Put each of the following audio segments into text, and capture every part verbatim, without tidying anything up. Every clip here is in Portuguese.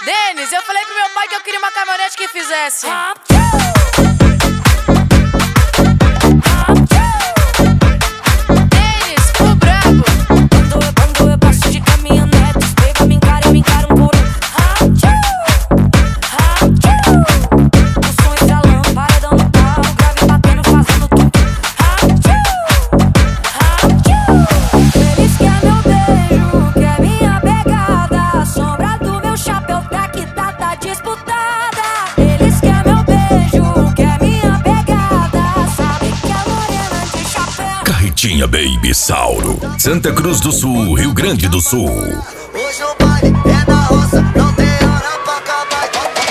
Denis, eu falei pro meu pai que eu queria uma caminhonete que fizesse. Denis, o brabo. Quando eu, quando eu passo de caminhonete, os pega me encara, me encara um por um. O som estralando, paredão no pau, grave batendo, fazendo tudo. Eles querem meu beijo, quer minha pegada. A sombra do meu chapéu tá que tá, tá disputada. Eles querem meu beijo, quer minha pegada. Sabe que é morena de chapéu. Carretinha Baby Sauro, Santa Cruz do Sul, Rio Grande do Sul. Hoje o baile é na roça, não tem hora pra acabar.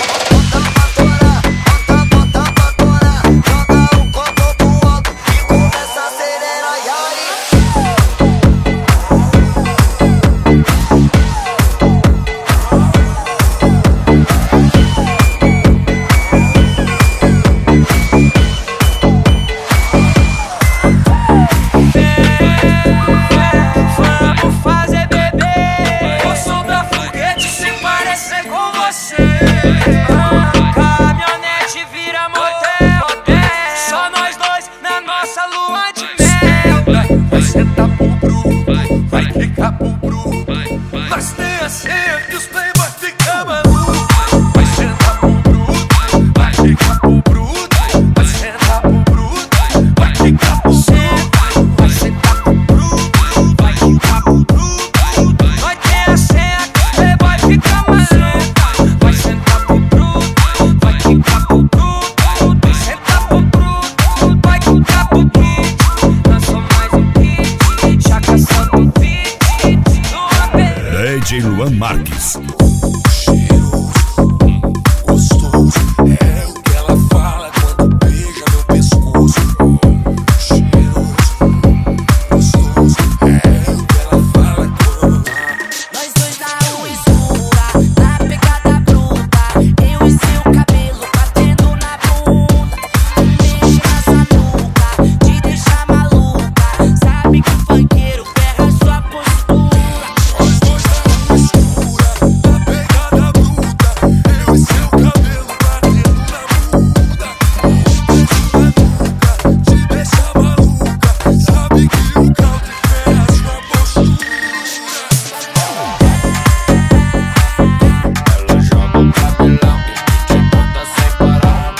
Bota, bota, bota, bota, bota, joga o copo pro alto e começa a acelerar. E aí? Vamos fazer bebê. Vou soltar foguete se parecer com você. Caminhonete vira motel. Só nós dois na nossa lua de mel. Vai sentar pro bruto, vai ficar pro bruto. Nós tem a senha que os playboy ficam malucos. Vai sentar pro bruto, vai ficar pro bruto. Vai sentar pro bruto, vai ficar pro bruto. Vai sentar pro bruto, vai ficar pro bruto. Nós tem a senha que os playboy ficam malucos. Vai sentar pro bruto, vai ficar pro bruto. Vai sentar pro bruto, vai ficar pro kit. Lançou mais um hit, já caçando um feat. No apê. D J Luan Marques. Gostoso, é o que ela fala quando beija meu pescoço. Cheiroso, gostoso, é o que ela fala quando. Nós dois na rua escura, na pegada bruta. Eu e seu cabelo batendo na bunda. Mexe nessa nuca, te deixa maluca. Sabe que o funkeiro ferra sua postura. Nós dois na rua escura, na pegada bruta. Eu e seu cabelo batendo na bunda. Um beijo na nuca, te deixa maluca. Sabe que o caldo ferra sua postura. Ela joga o cabelão que te bota sem parar.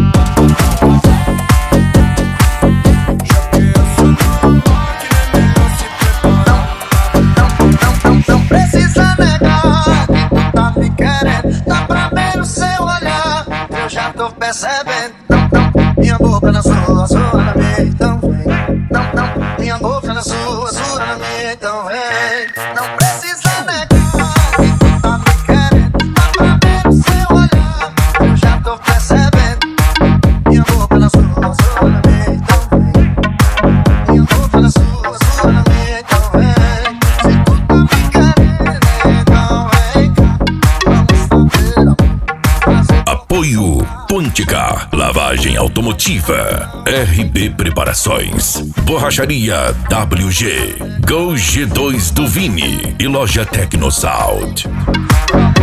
Já que eu sou nova, que é melhor se preparar. Não precisa negar, tá me querendo, dá pra ver no seu olhar. Eu já tô percebendo. Não, não, minha boca na sua, sua na minha, então vem. Não, não, minha boca na sua, sua na minha, então vem. Não precisa negar, tá me querendo, dá pra ver no seu olhar. Eu já tô percebendo. Minha boca na sua, sua na minha, então vem. Minha boca na sua, sua na minha, então vem. Se tu tá me querendo, então vem cá. Vamos fazer amor. Apoio Pontica, lavagem automotiva, R B Preparações, Borracharia W G, Go G dois do Vini e Loja Tecnosound.